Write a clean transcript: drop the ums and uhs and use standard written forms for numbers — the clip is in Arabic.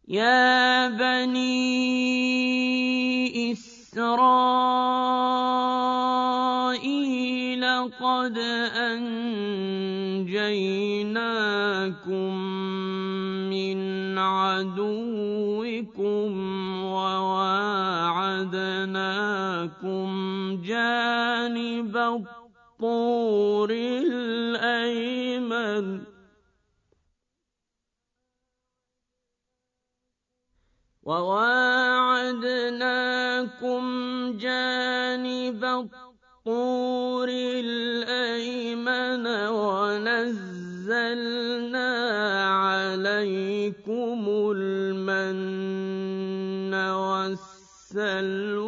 يَا بَنِي إِسْرَائِيلَ قَدْ أَنجَيْنَاكُم مِّنْ عَدُوِّكُمْ وَوَاعَدْنَاكُمْ جَانِبَ الطُّورِ الْأَيْمَنَ وَنَزَّلْنَا عَلَيْكُمُ الْمَنَّ وَالسَّلْوَىٰ